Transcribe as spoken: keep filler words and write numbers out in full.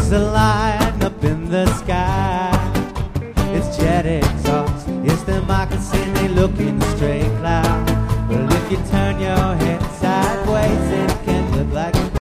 There's a line up in the sky. It's jet exhaust. It's the moccasin, they looking straight.